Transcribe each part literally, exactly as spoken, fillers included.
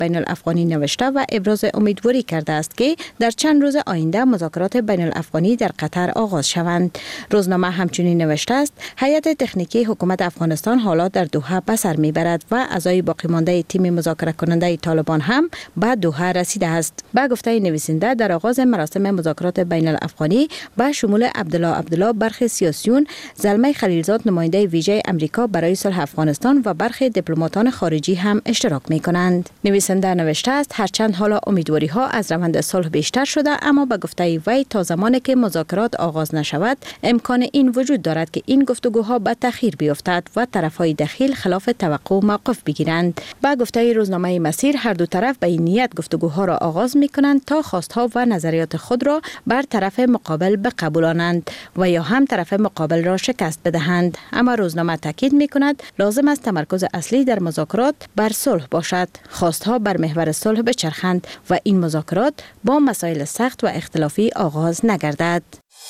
بین الافغانی نوشته و ابراز امیدواری کرده است که در چند روز آینده مذاکرات بین الافغانی در قطر آغاز شوند. روزنامه همچنین نوشته است هیئت تکنیکی حکومت افغانستان حالا در دوحه به سر میبرد و اعضای باقی مانده تیم مذاکره کننده طالبان هم به دوحه رسیده است. به گفته نویسنده در آغاز مراسم مذاکرات بین الافغانی به شمول عبدالله عبدالله برخی سیاسیون، زلمه خلیلزاد نماینده ویژه امریکا برای صلح افغانستان و برخی دیپلماتان خارجی هم اشتراک می کنند. نویسنده نوشته است هرچند حالا امیدواری ها از روند صلح بیشتر شده، اما به گفته وی تا زمانی که مذاکرات آغاز نشود امکان این وجود دارد که این گفتگوها به تأخیر بیفتد و طرفهای دخیل خلاف توقع موقف بگیرند. به گفته روزنامه مسیر هر دو طرف به این نیت گفتگوها را آغاز می کنند تا خواستها و نظریات خود را بر طرف مقابل بقبولانند و یا هم طرف مقابل را شکست بدهند. اما روزنامه تاکید می کند لازم است تمرکز اصلی در مذاکرات بر صلح باشد، خواستها بر محور صلح بچرخند و این مذاکرات با مسائل سخت و اختلافی آغاز نگردد.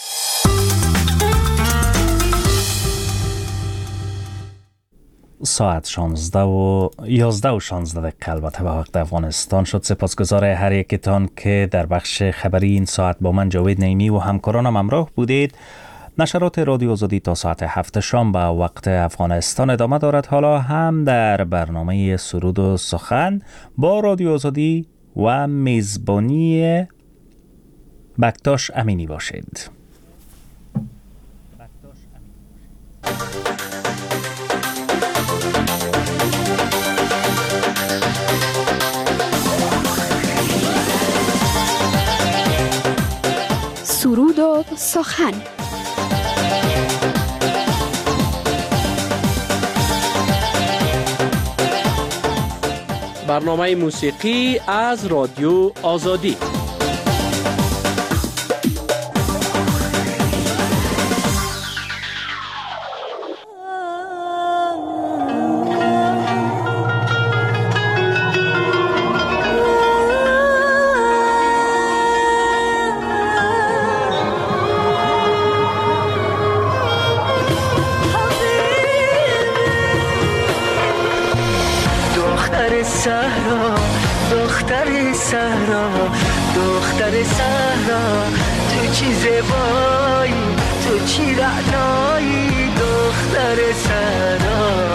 ساعت شانزده و یازده و شانزده دقیقه البته به وقت افغانستان شد. سپاسگزار هر یکتان که در بخش خبری این ساعت با من جاوید نعیمی و همکارانم همراه بودید. نشرات رادیو آزادی تا ساعت هفت شام به وقت افغانستان ادامه دارد. حالا هم در برنامه سرود و سخن با رادیو آزادی و میزبانی بکتاش امینی باشید. سرود و سخن. برنامه موسیقی از رادیو آزادی. صحرا دختر صحرا دختر صحرا تو چی زیبایی تو چی رعنایی دختر صحرا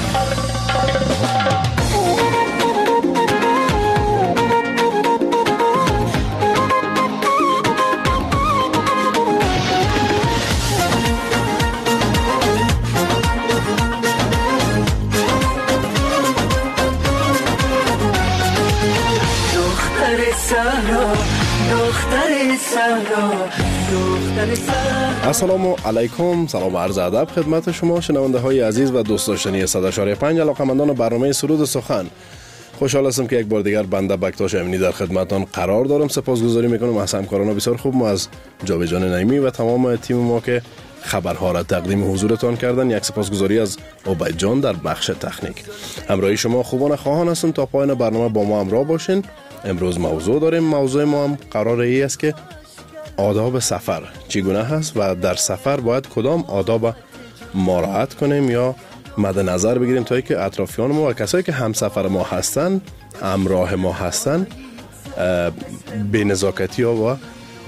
السلام علیکم، سلام عرض ادب خدمت شما شنونده های عزیز و دوست داشتنی صد و چهار دهم پنج علاقه‌مندان برنامه سرود و سخن. خوشحال هستم که یک بار دیگر بنده بکتاش امینی در خدمتتان قرار دارم. سپاسگزاری میکنم از همکاران بسیار خوب ما از جاوید جان نعیمی و تمام تیم ما که خبرها را تقدیم حضورتان کردن. یک سپاسگزاری از عبید جان در بخش تکنیک. همراهی شما خوبان خواهان هستم تا پایان برنامه با ما همراه باشین. امروز موضوع داریم. موضوع ما هم قرار ای است که آداب سفر چگونه هست و در سفر باید کدام آداب مراعات کنیم یا مد نظر بگیریم تا اینکه اطرافیان ما و کسایی که همسفر ما هستن، همراه ما هستن، بی نزاکتی ها و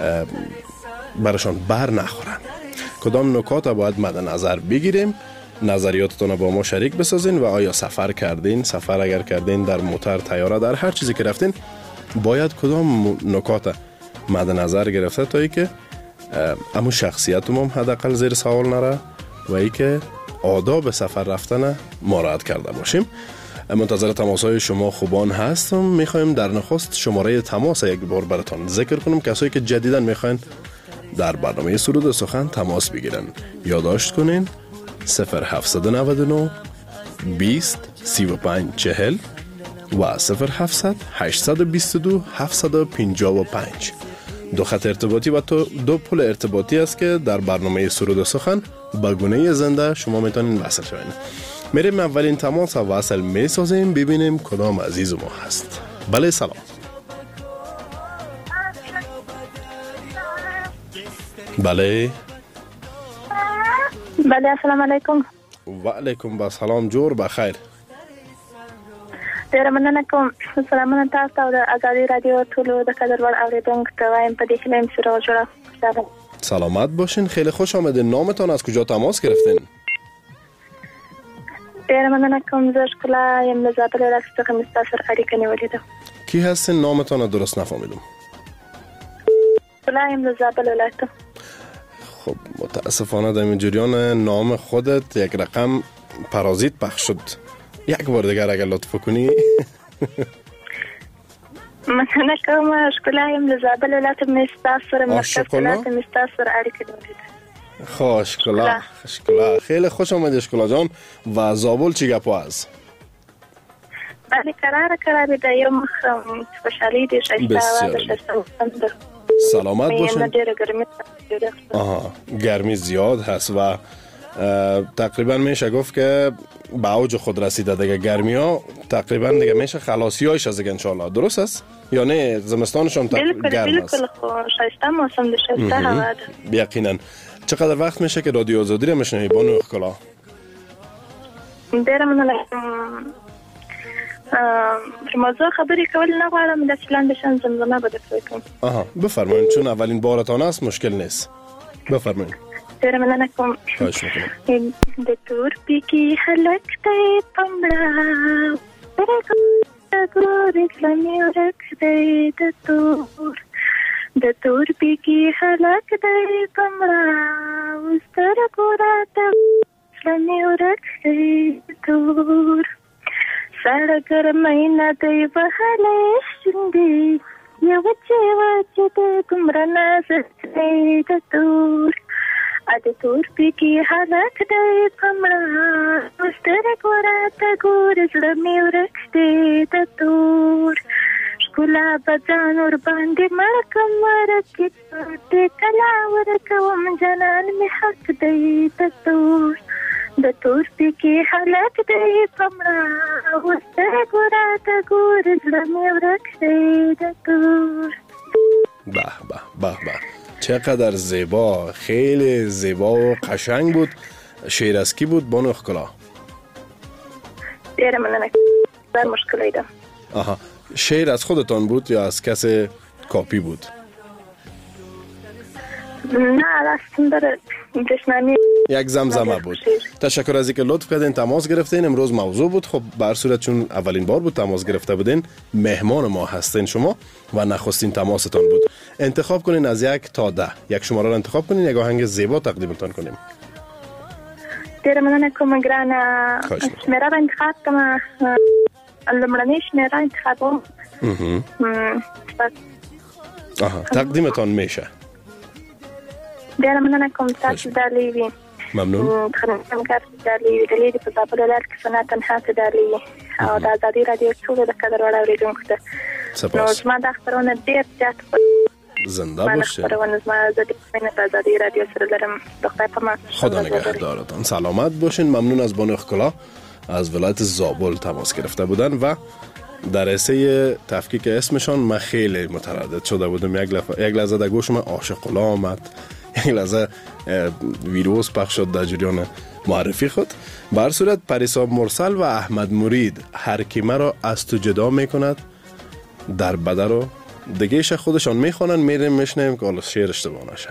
برشان بر نخورن. کدام نکات باید مد نظر بگیریم؟ نظریاتتون با ما شریک بسازین و آیا سفر کردین؟ سفر اگر کردین در موتر، طیاره، در هر چیزی که رفتین باید کدام نکات مد نظر گرفته تا ای که امو شخصیت هم حداقل زیر سوال نره و ای که آداب سفر رفتن مراعات کرده باشیم. منتظر تماس‌های شما خوبان هستم. میخوایم در نخست شماره تماس یک بار براتون ذکر کنم. کسایی که جدیداً میخواین در برنامه سرود و سخن تماس بگیرن یادداشت کنین صفر هفت نه نه بیست سی و پنج چهل و صفر هفت هشت دو دو هفت پنج پنج. دو خط ارتباطی و تو دو پل ارتباطی است که در برنامه سرود و سخن با گونه زنده شما میتونین وصل شوین. میریم اولین تماس و وصل میسازیم ببینیم کدام عزیز ما هست. بله سلام. بله بله السلام علیکم. و علیکم السلام. جور بخیر. ډېره مننه کوم. سلامونه تاسو ته او د ازادي رادیو ټولو د قدرمن اوریدونکو ته وایم په دې هیله یم چې روغ جوړه خوشحاله. سلامت باشین. خیلی خوش آمدین. نامتان از کجا تماس گرفتین؟ ډېره مننه کوم. زه ښکلا یم له زابل ولایت څخه مې ستا سره اړیکه نیولې ده. کی هستین؟ نامتان درست نفهمیدم. ښکلا یم له زابل ولایت. خب متاسفانه در این جریان نام خودت یک رقم پارازیت پخش شد. یک بار دیگر اگر لطف کنی. مننه کوم. ښکلا یم له زابل ولایت مې ستا سره مرکز ولایت مې ستا سره اړیکه نیولې ده. خوش ښکلا ښکلا خیلی خوش آمدید ښکلا جان. و زابل چی گپ است؟ بله قرار قرار ده یو مخ خوشحالی دی شایسته و ده. سلامت باشین. آها گرمی زیاد هست و تقریبا میشه گفت که به اوج خود رسیده دیگه. گرمی ها تقریبا دیگه میشه خلاصی هایش از دیگه انشالله. درست است؟ یا نه زمستانشون بالکل گرم است؟ بالکل شایسته موسم ده شایسته هوا ده. یقینا. چقدر وقت میشه که رادیو آزادی رو میشنوی بانو ښکلا؟ ډېره مننه. موضوع خبری کول نه غواړم د چلند شان زمزمه به درته کوم. آها بفرمایید. چون اولین بارتان است مشکل نیست. بفرمایید. ډېره مننه کوم. خواهش میکنم. د تور پیکی هلک ته پمړه ګورې کلمې ورک دی د تور د تور پیکی هلک دی پمړه اوس تر ګوره ته کلمې ورک دی د تور سړه ګرمۍ نه دی وهلی شونډې یو وچې وچې د دومره نازک دی د تور ا د تور پیکی هلک دی پمړه اوس تر ګوره ته ګورې زړه مې ورک دی د تور ښکلا به ځان ورباندې مړ کړم ورکې دې کله ورکوم جانان مې حق دی د تور د تور پیکی هلک دی پمړه اوس تر ګوره ته ګورې زړه مې ورک دی د تور. به به به به چقدر زیبا. خیلی زیبا و قشنگ بود. شعر از کی بود بانو ښکلا؟ ډېره مننه. بر مشکلی ده. آها شعر از خودتان بود یا از کسی کاپی بود؟ نه راستم داره جشنانی یک زمزمه بود. تشکر از اینکه لطف کردین تماس گرفتین. امروز موضوع بود. خب به هر صورت چون اولین بار بود تماس گرفته بودین مهمان ما هستین شما و نخستین تماستان بود. انتخاب کنین از یک تا ده. یک شماره رو انتخاب کنین یک آهنگ زیبا تقدیمتان کنیم. ډېره مننه کوم ګرانه. شمیره به انتخاب کوم. لومړنۍ شمیره انتخابوم. آها تقدیمتان میشه. ډېره مننه کوم. تاسو دالې وي. ممنون. خدمتم کار دالې وي. دالې په زابل ولایت کې سنا تنها ته دالې او د ازادي رادیو ټولو د قدر وړ اوریدونکو ته نو زما د خبرونه ډېر زیات زنده باشه. خبرونه زما د ازادي رادیو سره لرم. د خدای په امان. خدا نگهدارتان. سلامت باشین. ممنون از بانو ښکلا از ولایت زابل تماس گرفته بودن و در رسه تفکیک اسمشان من خیلی متردد شده بودم. یک لحظه یک لحظه در گوشم عاشق‌الله آمد. یک لحظه ویروس پخش شد در جریان معرفی خود. به هر صورت پریسا مرسل و احمد مرید هر کی مرا از تو جدا میکند در بده رو دیگه خودشان میخوانن. میریم میشنیم که حالا شعر اشتباه نشه.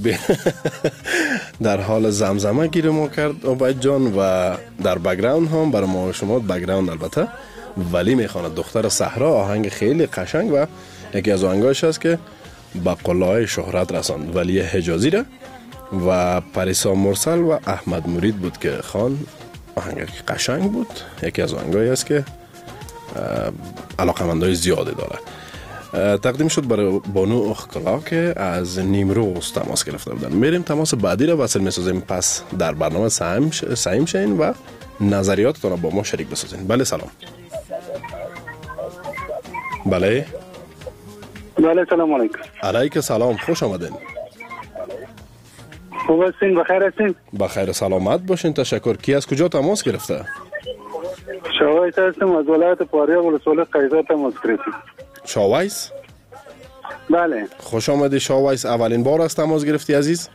در حال زمزمه گیر ما کرد عبید جان و در بک‌گراند هم برای ما شما بک‌گراند البته ولی میخواند دختر صحرا آهنگ خیلی قشنگ و یکی از آهنگایش است که به قله‌های شهرت رساند. ولی حجازی را و پریسا مرسل و احمد مرید بود که خان آهنگ قشنگ بود. یکی از آهنگایی است که علاقمندای زیاده داره. تقدیم شد برای بانو اخکلا که از نیمروز تماس گرفته بودن. میریم تماس بعدی را وصل میسازیم، پس در برنامه سعیم شین و نظریاتتون را با ما شریک بسازین. بله سلام. بله بله سلام علیکم. علیکم سلام، خوش آمدین. خوب هستین؟ بخیر هستین؟ بخیر سلامت باشین، تشکر. کی از کجا تماس گرفته؟ شاویس هستم از ولایت پاریاب ولسوالی قیصر تماس گرفتیم. شاویس؟ بله. خوش آمدی شاویس. اولین بار است تماس گرفتی عزیز؟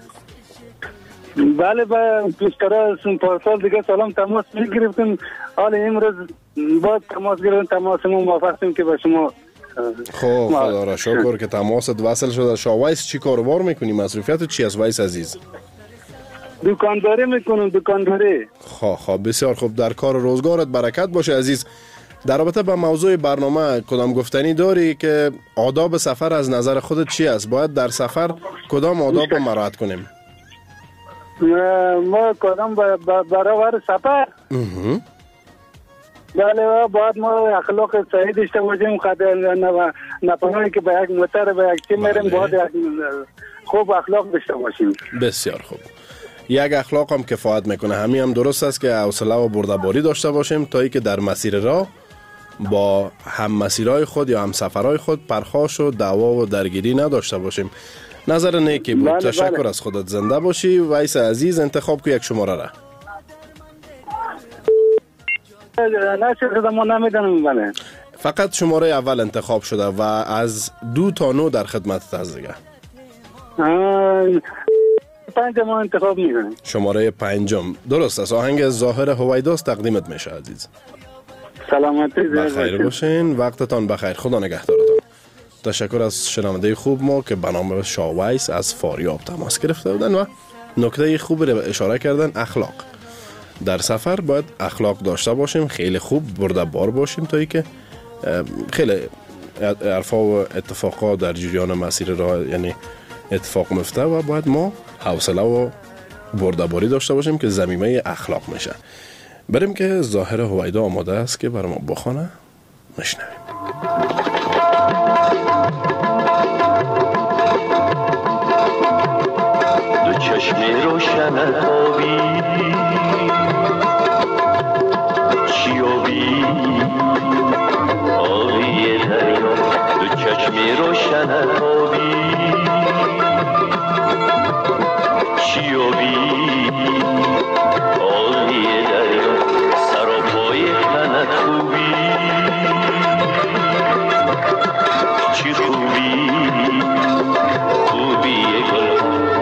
بله با پیشتر پارسال دیگه سلام تماس میگرفتیم، حالا امروز باز تماس گرفتیم، تماسمون موافقتیم که به شما. خب خدا را شکر که تماست وصل شده. شاویس چی کاروبار میکنی؟ مصروفیت چی است ویس عزیز؟ دکانداری میکنم، دکانداری. خب خب بسیار خوب، در کار روزگارت برکت باشه عزیز. در رابطه با موضوع برنامه کدام گفتنی داری که آداب سفر از نظر خودت چی است؟ باید در سفر کدام آداب رو مراعات کنیم؟ ما کدام برابر سفر؟ بله باید ما اخلاق صحیح داشته باشیم، خاطر نپناهی که به یک موتر به یک چی میریم باید خوب اخلاق داشته باشیم. بسیار خوب، یک اخلاق هم کفایت میکنه. همین هم درست است که حوصله و بردباری داشته باشیم تا ای که در مسیر راه با هم مسیرهای خود یا هم سفرهای خود پرخاش و دعوا و درگیری نداشته باشیم. نظر نیکی بود. بله تشکر بله. از خودت. زنده باشی ویس عزیز. انتخاب که یک شماره را نه شده ما نمیدونم. بله فقط شماره اول انتخاب شده و از دو تا نو در خدمت هست دیگه. پنج ما انتخاب میکنیم. شماره پنجم درست است. آهنگ ظاهر هویداست تقدیمت میشه عزیز. سلامتی بخیر باشین، وقتتان بخیر، خدا نگهدارتان. تشکر از شنونده خوب ما که به نام شاویس از فاریاب تماس گرفته بودن و نکته خوب رو اشاره کردن، اخلاق. در سفر باید اخلاق داشته باشیم، خیلی خوب برده‌بار باشیم تا ای که خیلی عرفا و اتفاقا در جریان مسیر راه یعنی اتفاق میفته و باید ما حوصله و برده‌باری داشته باشیم که ضمیمه اخلاق میشه. بریم که ظاهر هویدا آماده است که برای ما بخونه، میشنویم. دو چشم روشن آبی چیابی آبی دریا، دو چشم روشن آبی چیابی آبی دریا، سراپای تنت خوبی چی خوبی خوبی گل.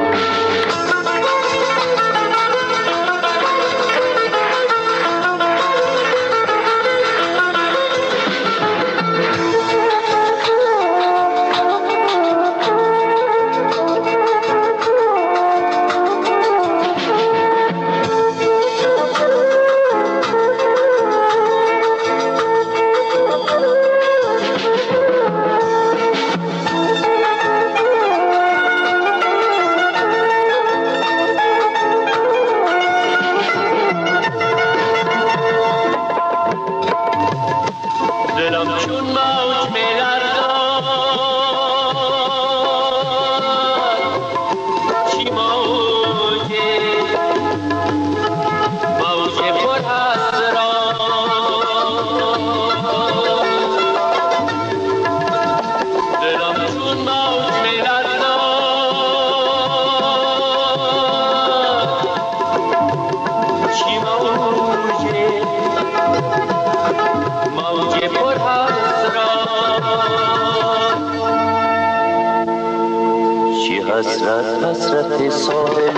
حسرت حسرت ساحل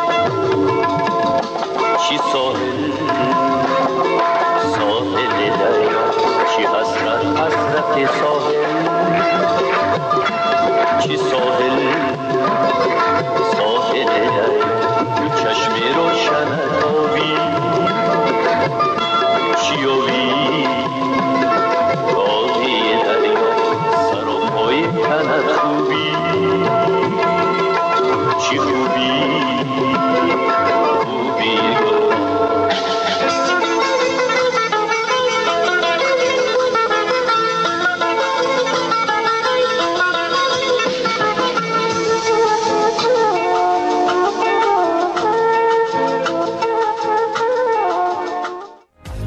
چی ساحل ساحل دریا، چی حسرت حسرت ساحل چی ساحل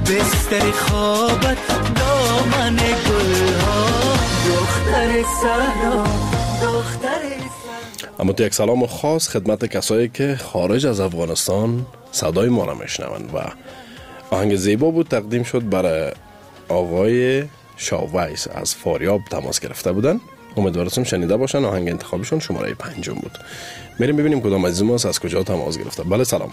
بستر خوابت دامن گل ها دختر صحرا دختر. اما تو یک سلام خاص خدمت کسایی که خارج از افغانستان صدای ما را میشنوند و آهنگ زیبا بود تقدیم شد برای آقای شاویس از فاریاب تماس گرفته بودن. امیدوارم شنیده باشن. آهنگ انتخابشون شماره پنجم بود. میریم ببینیم کدام عزیز ما از کجا تماس گرفته. بله سلام.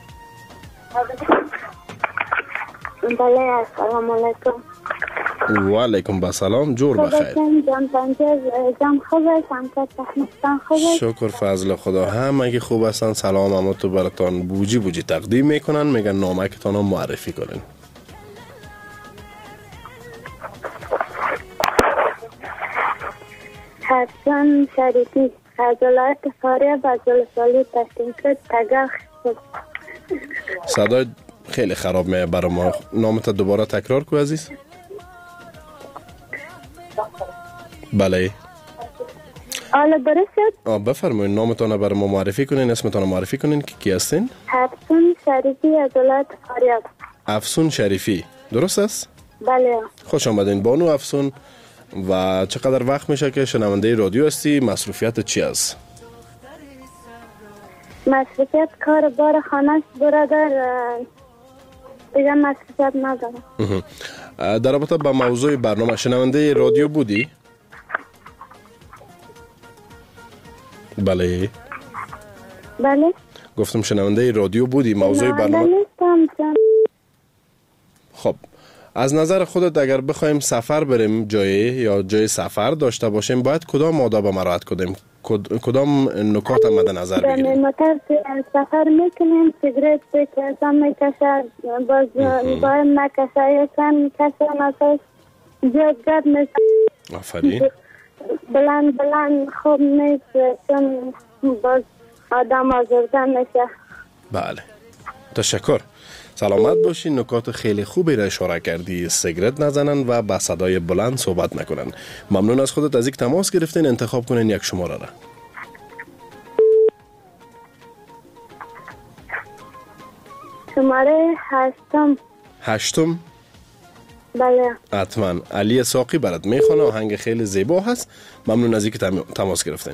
بله سلام علیکم. و علیکم با سلام. جور بخیر. جان پنجر جان خوبه سمت تخنستان خوبه. شکر فضل خدا. هم اگه خوب هستن سلام اما تو براتان بوجی بوجی تقدیم میکنن. میگن نامکتان رو معرفی کنین. حسن شریفی از ولایت فاریاب از ولسوالی پشتینکوت تگاه. صدای خیلی خراب میه برای ما. نامت دوباره تکرار کو عزیز. بله حالا درست شد؟ بفرمایید نامتان برای ما معرفی کنین. اسمتان معرفی کنین که کی هستین؟ افسون شریفی از ولایت فاریاب. افسون شریفی درست است؟ بله. خوش آمدین بانو افسون. و چقدر وقت میشه که شنونده رادیو هستی؟ مصروفیت چی است؟ مصروفیت کار بار خانه است برادر. دیگه مصروفیت ندارم. در رابطه با موضوع برنامه شنونده رادیو بودی؟ بله. بله گفتم شنونده رادیو بودی. موضوع برنامه خب از نظر خودت اگر بخوایم سفر بریم جایی یا جای سفر داشته باشیم باید کدام آداب مراعات کنیم؟ کدام نکات مد نظر بگیریم؟ موتر سفر میکنیم سیگرت بکشم میکشد باز باید نکشه یکن میکشه نفس زیاد گرد میشه. آفرین. بلند بلند خوب نیست چون باز آدم آزرده میشه. بله تشکر. سلامت باشین. نکات خیلی خوبی را اشاره کردی. سیگرت نزنن و با صدای بلند صحبت نکنن. ممنون از خودت از یک تماس گرفتین. انتخاب کنین یک شماره را. شماره هشتم. هشتم؟ بله. حتما. علی ساقی برات میخونه. آهنگ خیلی زیبا هست. ممنون از اینکه تماس گرفتین.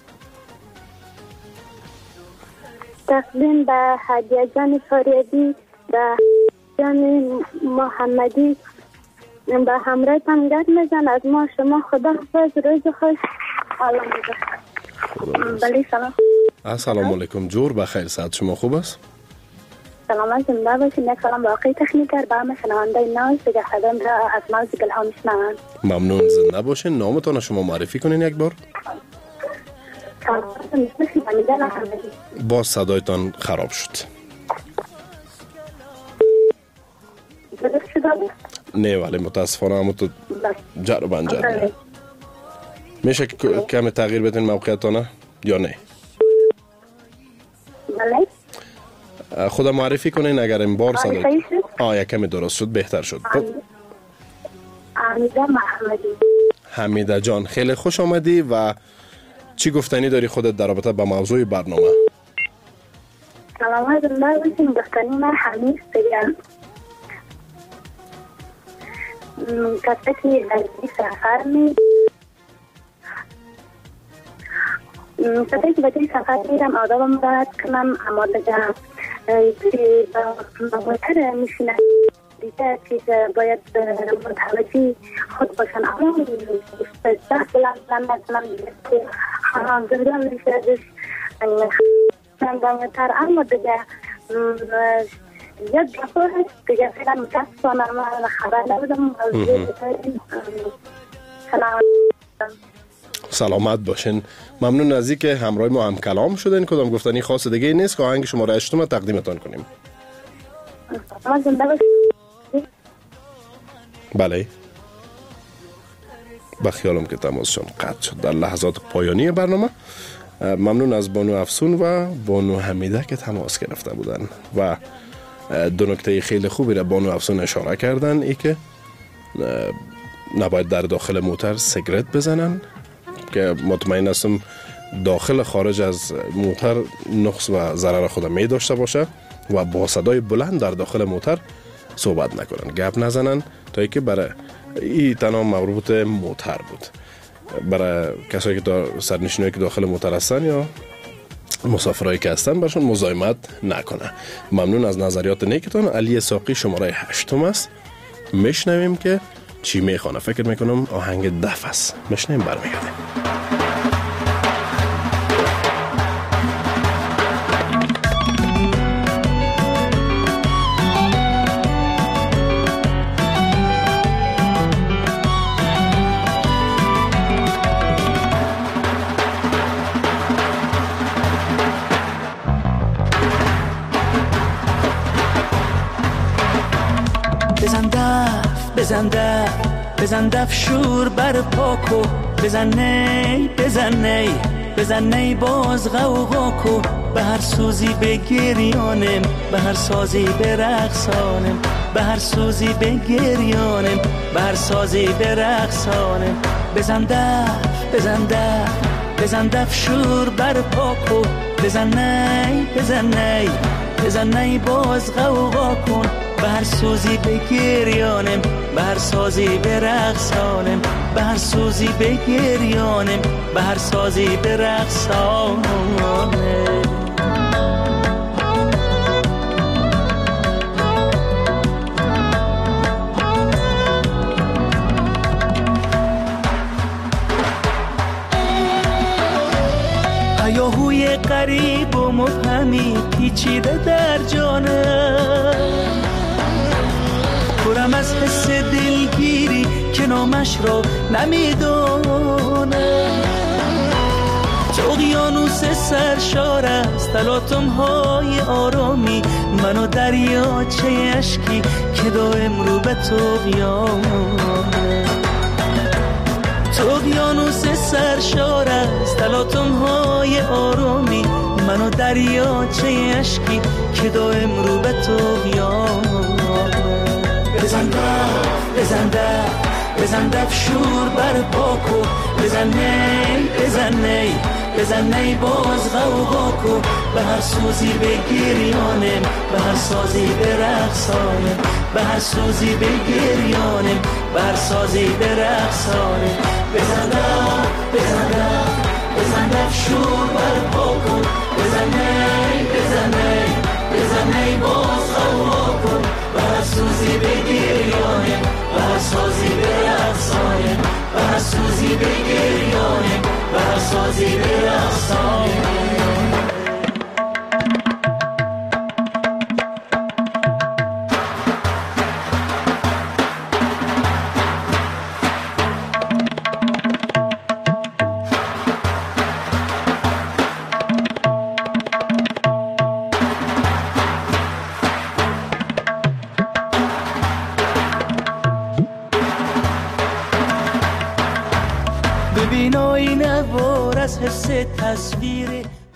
تقدیم به هدیه جان فاریابی به جان محمدی به همراه تنگرد میزن از ما شما خدا حافظ روز خوش. بله سلام. السلام علیکم. جور بخیر. صحت شما خوب است؟ سلامت زنده باشین. یک سلام باقی تکنیکر به همه شنونده ناز دیگه خدم را از ناز گل ها میشنوند. ممنون. زنده باشین. نامتان شما معرفی کنین یک بار. باز صدایتان خراب شد. نه ولی متاسفانه اما تو جر و بنجر میشه که کمی تغییر بدین موقعیتانه یا نه؟ بله. خدا معرفی کنین اگر این بار صدایت آه یک کمی درست شد بهتر شد. حمیده محمدی. حمیده جان خیلی خوش آمدی. و چی گفتنی داری خودت در رابطه با موضوع برنامه؟ سلامت زنده باشین. گفتنی من حمید بگم کسی که در سفر می کسی که بچه سفر میرم آدابم باید کنم اما دیگه با موتر میشینم دیگه که باید متوجه خود باشن اما دست بلند بلند نکنم دیگه خانم زنده میشه دش نمدانتر اما دیگه یک دفعه هست دیگه فیلم متاسفانه من خبر نبودم. سلامت باشین. ممنون از اینکه همراه ما هم کلام شدین. کدام گفتنی خاص دیگه نیست که آهنگ شماره هشتم تقدیمتان کنیم. بله بخیالم که تماسشان قطع شد در لحظات پایانی برنامه. ممنون از بانو افسون و بانو حمیده که تماس گرفته بودن و دو نکته خیلی خوبی را بانو افسون اشاره کردن. ای که نباید در داخل موتر سیگرت بزنن که مطمئن هستم داخل خارج از موتر نقص و ضرر خود می داشته باشه و با صدای بلند در داخل موتر صحبت نکنن، گپ نزنن، تا اینکه برای این تنها مربوط موتر بود. برای کسایی که دار سرنشینایی که داخل موتر هستن یا مسافرایی که هستن برشون مزاحمت نکنه. ممنون از نظریات نیکتان. علی ساقی شماره هشتم است. میشنویم که چی میخوانه. فکر میکنم آهنگ دف است. میشنویم برمیگردیم. بزن دف بزن دف شور بر پاکو، بزن نی بزن نی بزن نی باز غوغا کو، به هر سوزی بگریانم، به هر سازی برقصانم، به هر سوزی بگریانم، به هر سازی برقصانم. بزن دف بزن دف بزن دف شور بر پاکو، بزن نی بزن نی بزن نی باز غوغا کن، به هر سوزی بگریانم، به هر سازی برقصانم، به هر سوزی بگریانم، به هر سازی برقصانم. هیاهوی غریب و مبهمی پیچیده در جانم، پرم از حس دلگیری که نامش را نمیدونم. تو اقیانوس سرشار است تلاطم های آرامی، من و دریاچه اشکی که دائم رو به طغیانه. تو اقیانوس سرشار است تلاطم های آرامی، من و دریاچه اشکی که دائم رو به طغیانه. بزن دف بزن دف بزن دف شور بر پاکو، بزن نی بزن نی بزن نی باز غوغا کو، به هر سوزی بگریانم، به هر سازی برقصانم، به هر سوزی بگریانم، به هر سازی برقصانم. بزن دف بزن دف بزن دف شور بر پاکو، بزن نی بزن نی بزن نی باز غوغا کن، به هر سوزی بگریانم، به هر سازی برقصانم، به هر سوزی بگریانم، به هر سازی برقصانم. ببین آینه وار از حس تصویر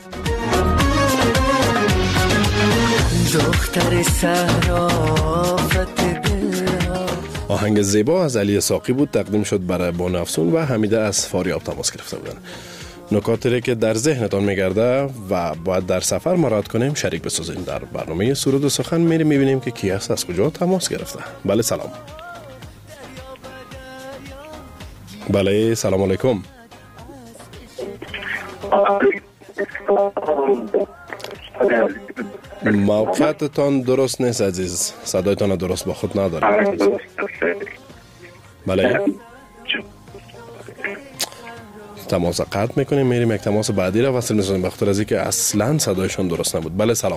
دختر صحرافت دلها. آهنگ زیبا از علی ساقی بود، تقدیم شد برای بانو افسون و حمیده از فاریاب تماس گرفته بودن. نکاتی که در ذهنتان میگرده و باید در سفر مراعات کنیم شریک بسازیم. در برنامه سرود و سخن میریم میبینیم که کی است، از کجا تماس گرفته. بله سلام. بله سلام علیکم. موقعتان درست نیست عزیز، صدایتان درست با خود نداریم. بله تماس قطع میکنیم، میریم یک تماس بعدی را وصل میکنیم به خاطر از اینکه اصلا صدایشان درست نبود. بله سلام.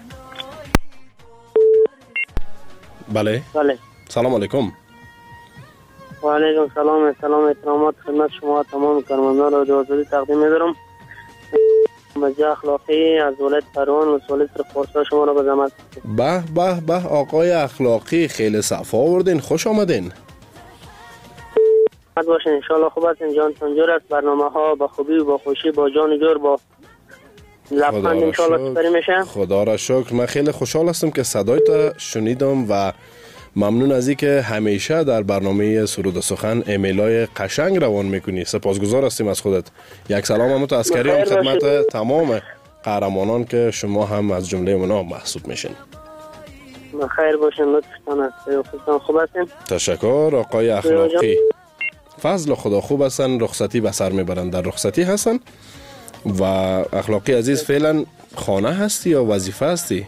بله بله سلام علیکم. و علیکم سلام. سلام احترامات خدمت شما تمام کارمندان رادیو آزادی تقدیم می‌دارم. مجا اخلاقی از ولایت پروان و سولیتر پارسا شما را به زحمت. به به به آقای اخلاقی، خیلی صفا آوردین، خوش آمدین. خد باشین ان شاء الله. خوب هستین؟ جانتون جور است؟ برنامه‌ها با خوبی و با خوشی با جان جور با لبخند ان شاء الله سپری میشه. خدا را شکر. من خیلی خوشحال هستم که صدایت شنیدم و ممنون از اینکه همیشه در برنامه سرود و سخن ایمیلای قشنگ روان میکنی. سپاسگزار هستیم از خودت. یک سلام هم تو عسکری هم خدمت تمام قهرمانان که شما هم از جمله اونا محسوب میشین. خیر باشین لطفتان است. خودتان خوب هستین؟ تشکر. آقای اخلاقی فضل خدا خوب هستن، رخصتی به سر میبرن، در رخصتی هستن. و اخلاقی عزیز فعلا خانه هستی یا وظیفه هستی؟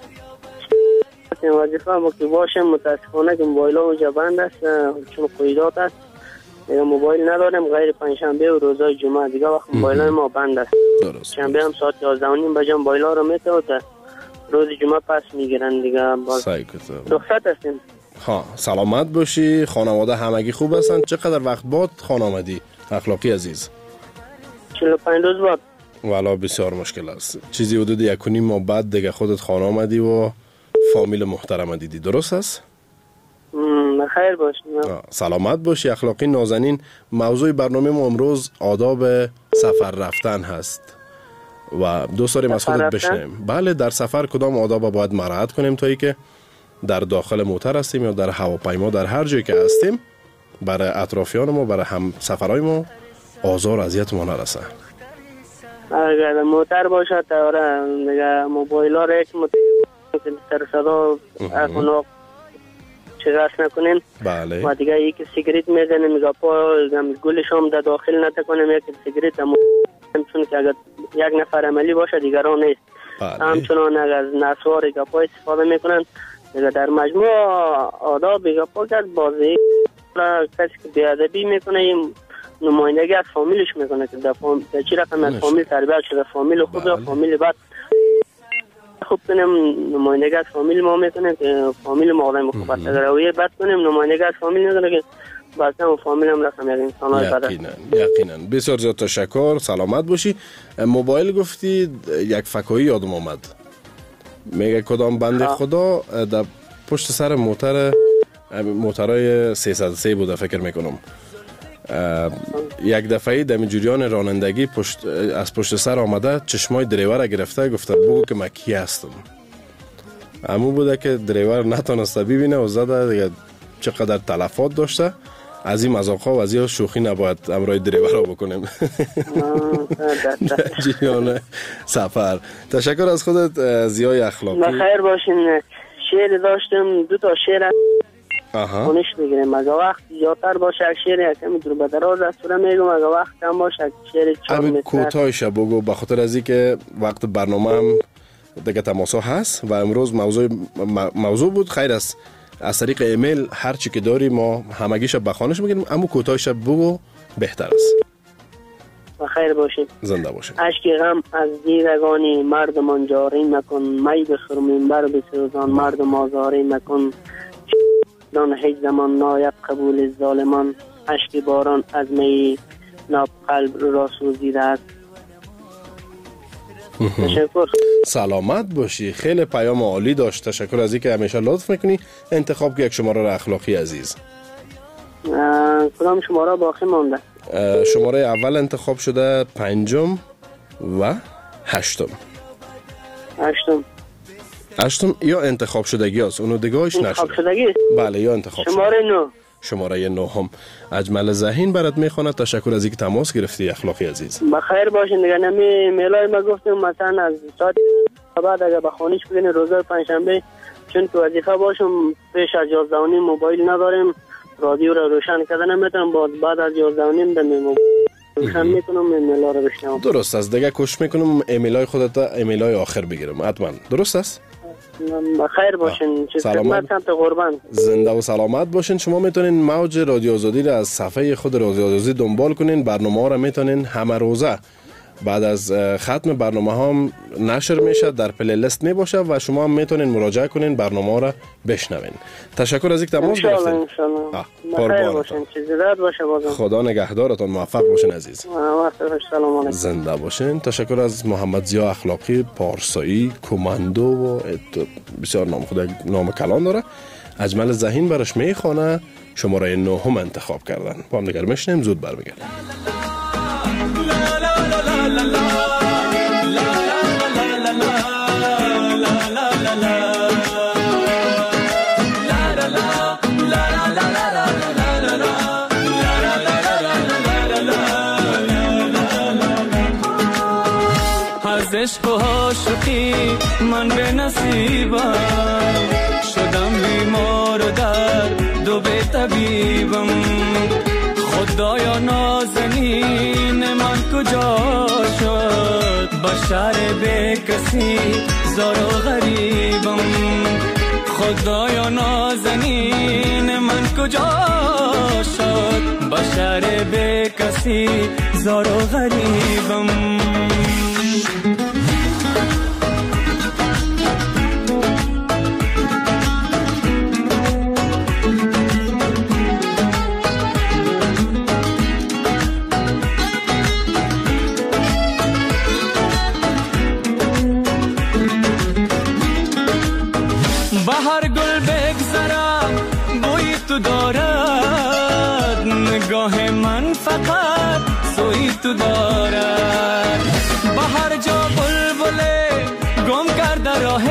وظیفه ما که باشم متاسفانه که موبایل ها اونجا بند است چون قیدات است. دیگه موبایل ندارم غیر پنجشنبه و روزای جمعه دیگه وقت موبایل های ما بند است. درست. شنبه هم ساعت یازده و نیم بجا موبایل ها رو میته تا روز جمعه پس میگیرن دیگه. باز رخصت هستیم. ها سلامت باشی. خانواده همگی خوب هستن؟ چقدر وقت بعد خانه آمدی اخلاقی عزیز؟ چهل و پنج روز بعد. والا بسیار مشکل است. چیزی حدود یک و نیم ماه بعد دیگه خودت خانه آمدی و فامیل محترم دیدی، درست است؟ خیر باشی. سلامت باشی اخلاقی نازنین. موضوع برنامه ما امروز آداب سفر رفتن هست و دوست داریم از خودت بشنویم. بله، در سفر کدام آداب باید مراعات کنیم تا ای که در داخل موتر هستیم یا در هواپیما در هر جایی که هستیم برای اطرافیان ما برای هم سفرهای ما آزار اذیت ما نرسه؟ اگر موتر باشه تا دیگه موبایل ها را یک سر صدا اکناق چگاس نکنین. بله. و دیگه یک سیگریت میزنیم میگه پا گلش هم در داخل نتکنیم یک سیگریت چون که اگر یک نفر عملی باشه دیگران نیست. بله. همچنان اگر از نسوار گپا استفاده میکنن دیگه در مجموع آداب گپا کرد بازی کسی که بیادبی میکنه این نمایندگی از فامیلش میکنه که در فامیل در چی رقم از فامیل تربیت شده فامیل خوب یا فامیل بد خوب کنیم نمایندگی از فامیل ما میکنه که فامیل ما آدم خوب است. اگر رویه بد کنیم نمایندگی از فامیل نداره که بعضا فامیل هم رقم یک انسان های بد است. یقینا یقینا. بسیار زیاد تشکر. سلامت باشی. موبایل گفتی یک فکایی یادم آمد. میگه کدام بنده خدا در پشت سر موتر موترهای سیصد و سه بوده فکر میکنم یک دفعه دمی جریان رانندگی پشت از پشت سر آمده چشمای دریور را گرفته گفته بگو که من کی هستم. همون بوده که دریور نتونسته ببینه و زده دیگه چقدر تلفات داشته. از این مذاق‌ها و از این شوخی نباید امرای دریور را بکنیم جریان سفر. تشکر از خودت زیای اخلاقی. بخیر باشین. شعر داشتم دو تا شعر آها اونش میگیرم اگه وقت زیادتر باشه شعر یکم دور به دراز از سوره میگم اگه وقت کم باشه شعر چهار همین متر کوتاهش بگو به خاطر از اینکه وقت برنامه هم دیگه تماسا هست و امروز موضوع موضوع بود. خیر است از طریق ایمیل هر چی که داری ما همگیش به خانش میگیریم اما کوتاهش بگو بهتر است. بخیر باشید. زنده باشید. اشک غم از دیدگانی مردمان جاری مکن می بخور منبر بسوزان مردم آزاری مکن دان هیچ زمان نایب قبول ظالمان اشک باران از می ناب قلب را سوزیده است. تشکر. سلامت باشی. خیلی پیام عالی داشت. تشکر از اینکه همیشه لطف میکنی. انتخاب که یک شماره را اخلاقی عزیز. کدام شماره باقی مانده؟ شماره اول انتخاب شده پنجم و هشتم. هشتم هشتم یا انتخاب شدگی هست اونو دیگهش نشده. انتخاب شدگی؟ بله یا انتخاب شماره شده. نو. شماره نو هم اجمل ذهین برات میخواند. تشکر از اینکه تماس گرفتی اخلاقی عزیز. بخیر باشین دیگه. نمی میلای ما گفتم مثلا از ساعت بعد اگه بخونیش بگین روزای پنجشنبه چون که وظیفه باشم پیش از یازده و نیم موبایل نداریم رادیو را روشن کردن نمیتونم بعد بعد از یازده و نیم دم روشن میکنم ایمیل ها رو بشنوم. درست است دیگه. کوشش میکنم ایمیل های خودت ایمیل های آخر بگیرم حتما. درست است. بخیر باشین. چه خدمت سمت قربان. زنده و سلامت باشین. شما میتونین موج رادیو آزادی را از صفحه خود رادیو آزادی دنبال کنین. برنامه ها را میتونین همه روزه بعد از ختم برنامه ها نشر میشه در پلی لیست می باشه و شما هم میتونین مراجعه کنین برنامه ها را بشنوین. تشکر از اینکه تماس گرفتین. ان شاء الله بخیر باشین. چیزی داد باشه بازم. خدا نگهدارتون. موفق باشین عزیز. سلام علیکم. زنده باشین. تشکر از محمد ضیا اخلاقی پارسایی کماندو و بسیار نام خدا نام کلان داره. اجمل ذهین براش میخونه. شماره نهم انتخاب کردن. با هم دیگر میشنیم. زود برمیگردیم. از عشق و عاشقی من به نصیبم در دو به طبیبم. خدایا نازنین من کجا شد، بشر به کسی زار و غریبم. خدایا نازنین من کجا شد، بشر به کسی زار و غریبم. بهر گل بگذرم بوی تو دارد، نگاه من فقط سوی تو دارد. بهر جا بلبله گم کرده راه،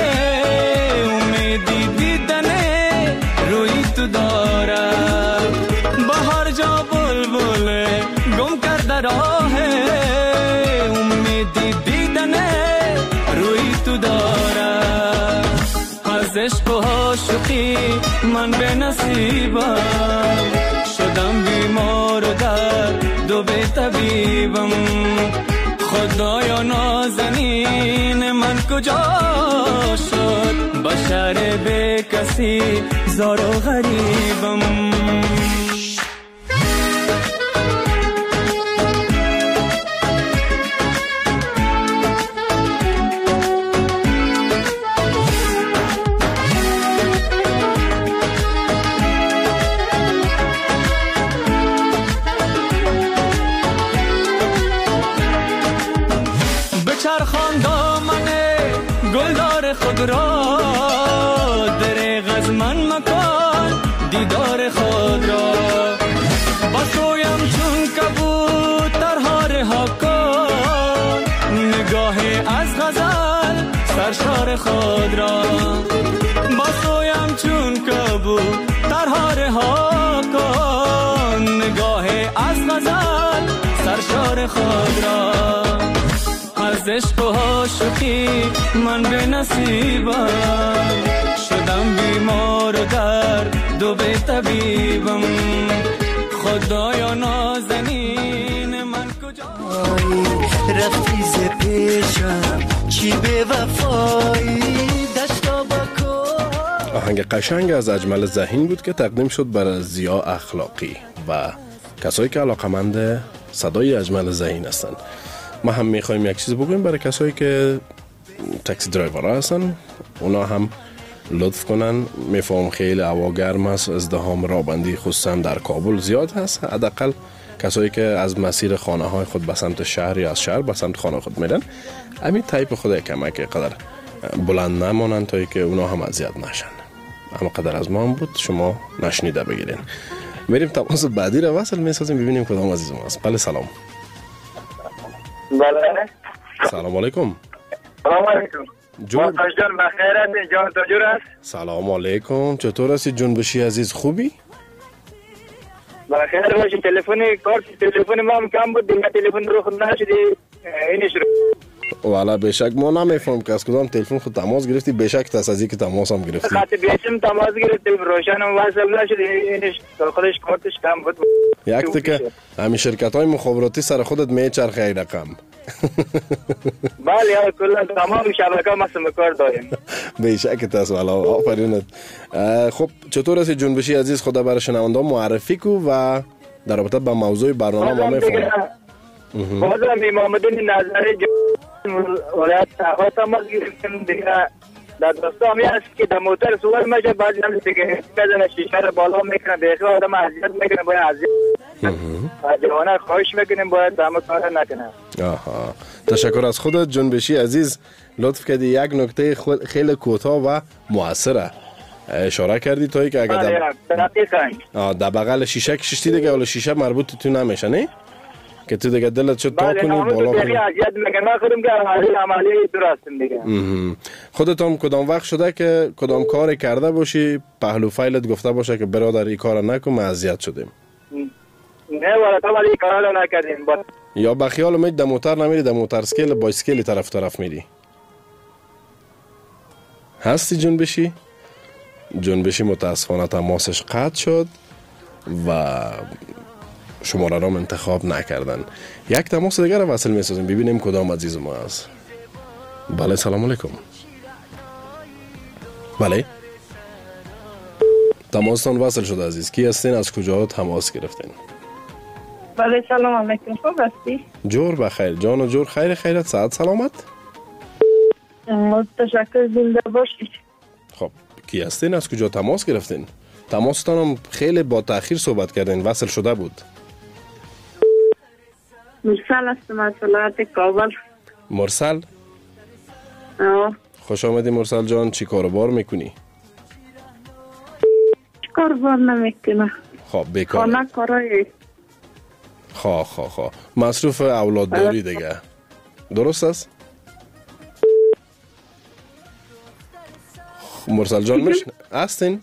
امیدی دیدنه روی تو دارد. بهر جا بلبله گم کرده راه، امیدی دیدنه روی تو دارد. از عشق و عاشقی من به نصیبم، شدم بیمار و در دو به طبیبم. خدایا نازنین من کجا شد، بشر به کسی زار و غریبم. چرخان دامنه گلدار خود را، دریغ از من مکان دیدار خود را. بسویم چون کبوترها رها کن، نگاه از غزل سرشار خود را. بسویم چون کبوترها رها کن، نگاه از غزل سرشار خود را. از عشق و عاشقی من به نصیبم، شدم بیمار و در دو به طبیبم. خدایا نازنین من کجا رفتی ز پیشم چی به وفایی دشتا بکن. آهنگ قشنگ از اجمل ذهین بود که تقدیم شد برای زیا اخلاقی و کسایی که علاقمند صدای اجمل ذهین هستند. ما هم میخوایم یک چیز بگویم برای کسایی که تاکسی درایورها هستن، اونا هم لطف کنن. میفهم خیلی هوا گرم است، ازدحام رابندی خصوصا در کابل زیاد هست. حداقل کسایی که از مسیر خانه های خود به سمت شهر یا از شهر به سمت خانه خود میرن، همین تایپ خود کمک قدر بلند نمانن تا که اونا هم اذیت نشن. اما قدر از ما هم بود شما نشنیده بگیرین. میریم تماس بعدی رو وصل میسازیم ببینیم کدام عزیز ما است. بله سلام. بله سلام علیکم. سلام علیکم. جون جان بخیر هستی؟ جان تاجور است؟ سلام علیکم. چطور هستی جنبشی عزیز؟ خوبی؟ بخیر باشی. تلفن کارت تلفن ما هم کم بود دیگه، تلفن رو خود نشدی اینش رو. والا بشک ما نمیفهم که از کدام تلفن خود تماس گرفتی، بشک تاس از اینکه تماس هم گرفتی. خاطر بیشتر تماس گرفتیم روشن هم وصل نشد، اینش داخلش کارتش کم بود. یک تا که همین شرکت های مخابراتی سر خودت میچرخه ای رقم. بله کلا تمام شبکه ما سم کار داریم. بشک تاس والا آفرینت. خب چطور هستی جنبشی عزیز؟ خدا برای شنونده معرفی کو و در رابطه با موضوع برنامه ما میفهمم. بازم امام الدین نظری ولایت تاقا تماس گرفتیم دیگه. در دوستا همی هست که در موتر سوار میشه، بعضی هم دیگه بزنه شیشه رو بالا میکنه، دیگه آدم اذیت میکنه، باید اذیت جوانه خواهش میکنیم باید دامه کار نکنه. آها تشکر از خودت جنبشی عزیز. لطف کردی یک نکته خیلی کوتاه و موثره اشاره کردی توی که اگر در در بغل شیشه کشیدی دیگه، ولی شیشه مربوط تو نمیشه نه که تو دیگه دلت شد تا کنی بالا کنی. بله اذیت میکنه خودم که عملی عملی درستم دیگه. خودت هم کدام وقت شده که کدام کاری کرده باشی پهلو فایلت گفته باشه که برادر این کارو نکن ما اذیت شدیم؟ نه والا تو ولی کارا نکردیم. با یا به خیال امید در موتر نمیری، در موتر اسکیل بایسکل طرف طرف میری؟ هستی جنبشی؟ جنبشی متاسفانه تماسش قطع شد و شماره را انتخاب نکردن. یک تماس دیگر را وصل می‌سازیم ببینیم کدام عزیز ما است. بله سلام علیکم. بله تماستان وصل شده عزیز. کی هستین؟ از کجا تماس گرفتین؟ بله سلام علیکم. خوب هستی؟ جور بخیر جان و جور خیر خیرت صحت سلامت؟ تشکر زنده باشید. خب کی هستین؟ از کجا تماس گرفتین؟ تماستان هم خیلی با تأخیر صحبت کردین وصل شده بود. مرسل هستم از ولایت کابل. مرسل؟ آه. خوش آمدی مرسل جان. چی کاروبار میکنی؟ چی کاروبار نمیکنه. خب بیکار. خانه کارایی. خواه خواه خواه مصروف اولاد داری دیگه. درست است؟ مرسل جان میشن هستین؟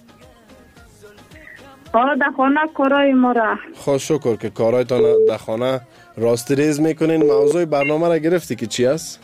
آره در خانه کارای ما را. خوش شکر که کارایتان در خانه راست ریز میکنین. موضوع برنامه را گرفتی که چی است؟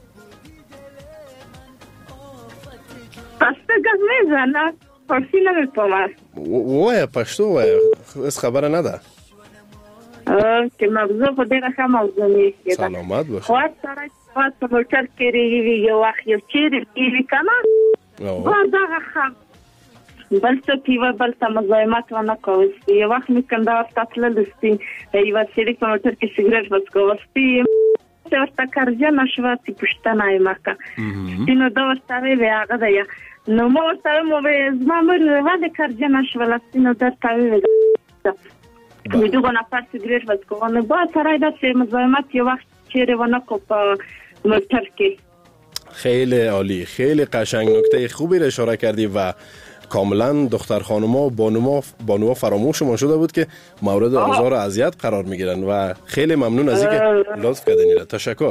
پشتو گز میزنه پرسی نمیپامد. وای پشتو وای از خبر نده که موضوع خود دیگه خیلی موضوع میشه. سلامت باشه. خواهد سرای خواهد سموچر کری یه وقت یه چیری ایلی کنه باید آقا خم بل سو پیوه بل تا مزایمت و نکوستی. یه وقت میکنده هفته تللستی ایوه سیری سموچر که سیگرش بس کوستی ورته کرجه نشوه تی پشته نایمکه تینو دو ورتاوی به آقا دیا نو ما ورتاوی مو به زما مر ولی کرجه نشوه لستینو در تاوی به می دوگو نفر سیگرش بس کوانه باید سرای دا سی مزایمت یه وقت چیره و نکو پا مرتر که. خیلی عالی خیلی قشنگ نکته خوبی را اشاره کردی و کاملا دختر خانوما و بانوما بانوها فراموش ما شده بود که مورد آزار و اذیت قرار میگیرن و خیلی ممنون از اینکه لطف کردین. تشکر.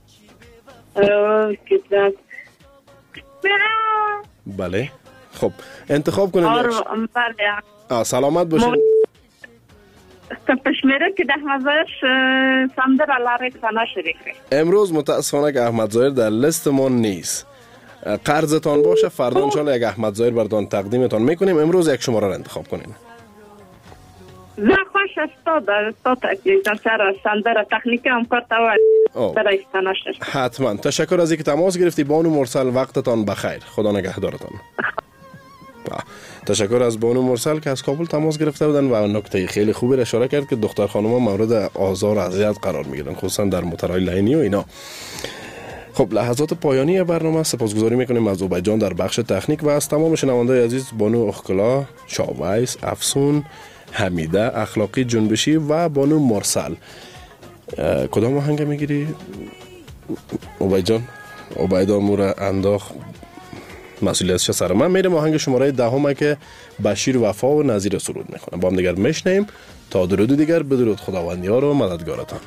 بله خب انتخاب کنین. بله سلامت باشین. پشمیره که ده مزایش سمدر علاره کنه شریفه. امروز متاسفانه که احمد ظاهر در لیست ما نیست. قرضتان باشه فردا انشالله یک احمد ظاهر براتون تقدیمتان میکنیم. امروز یک شماره را انتخاب کنین. زه خوش استاد استاد که سر سندر تکنیک هم کارت و در استانش. حتما تشکر از اینکه تماس گرفتی بانو مرسل. وقتتان بخیر. خدا نگهدارتان. تشکر از بانو مرسل که از کابل تماس گرفته بودن و نکته خیلی خوبی را اشاره کرد که دختر خانوما مورد آزار و اذیت قرار میگیرن خصوصا در موتورهای لاینی و اینا. خب لحظات پایانی برنامه سپاسگزاری میکنیم از عبید جان در بخش تکنیک و از تمام شنوندگان عزیز بانو اخکلا، شاویس، افسون، حمیده، اخلاقی جنبشی و بانو مرسل. کدام آهنگ میگیری عبید جان؟ عبید امور انداخت مسئولیتش سر من. میرم آهنگ شماره دهم که بشیر وفا و نظیر سرود میکنه. با هم دیگر میشنیم تا درود دیگر. بدرود خداوندیار و مددگارتان.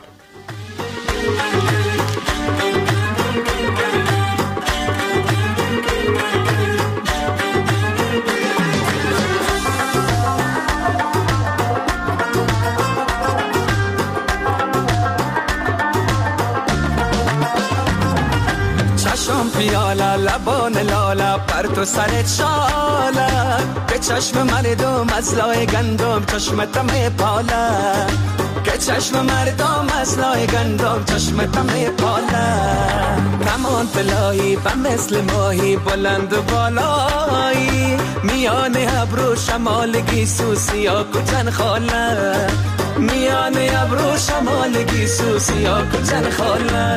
پیالا لبان لالا پر تو سرت شالا به چشم مردم از لای گندم چشمت میپالا که چشم مردم از لای گندم چشمت میپالا کمان پلایی و مثل ماهی بلند و بالایی میان ابرو شمال گیسو سیا کچن خاله میان ابرو شمال گیسو سیا کچن خاله.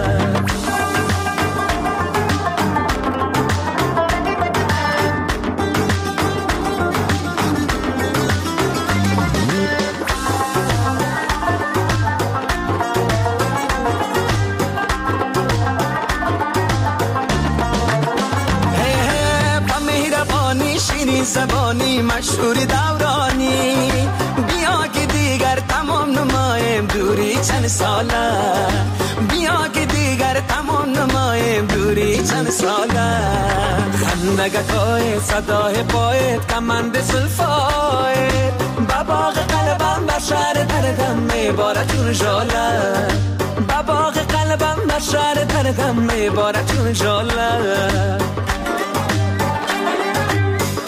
زبانی مشهوری دورانی بیا که دیگر تمام نمایم دوری چند ساله بیا که دیگر تمام نمایم دوری چند ساله خندگتای صدای پایت کمند زلفایت بباغ قلبم بر شهر دردم میباره چون جاله بباغ قلبم بر شهر دردم میباره چون جاله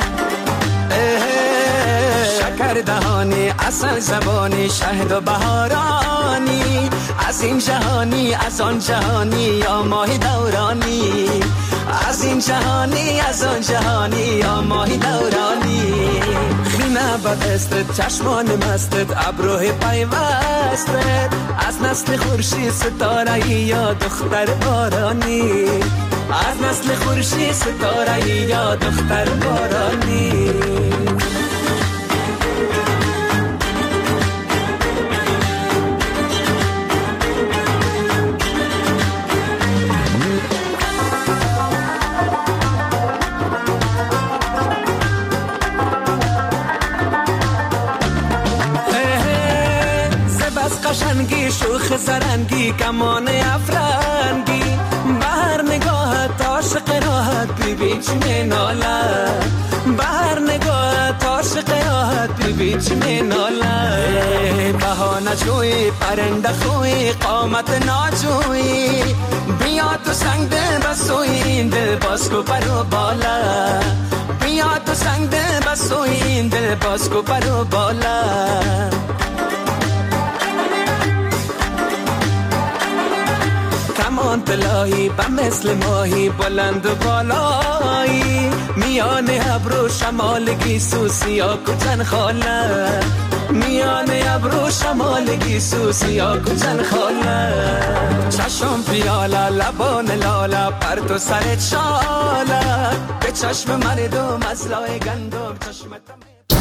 دهانی اصل زبانی شهد و بهارانی از این جهانی از آن جهانی یا ماهی دورانی از این جهانی از آن جهانی یا ماهی دورانی خینه بدستت چشمان مستت ابروه پیوستت از نسل خورشید ستاره یا دختر بارانی از نسل خورشید ستاره یا دختر بارانی قشنگی شوخ زرنگی کمان افرنگی بهر نگاهت عاشق راحت بیبی چی می نالد بهر نگاهت عاشق راحت بیبی چی می نالد بهانه جوی پرنده خوی قامت ناجوی بیا تو سنگ دل بسوی این دل باز کو برو بالا بیا تو سنگ دل بسوی این دل باز کو برو بالا کمان طلایی به مثل ماهی بلند و بالایی میان ابرو شمالگی سوسیا کجن خاله میان ابرو شمالگی سوسیا کجن خاله چشم پیاله لبان لاله پرتو سرت شاله به چشم مردم از لای گندم چشمت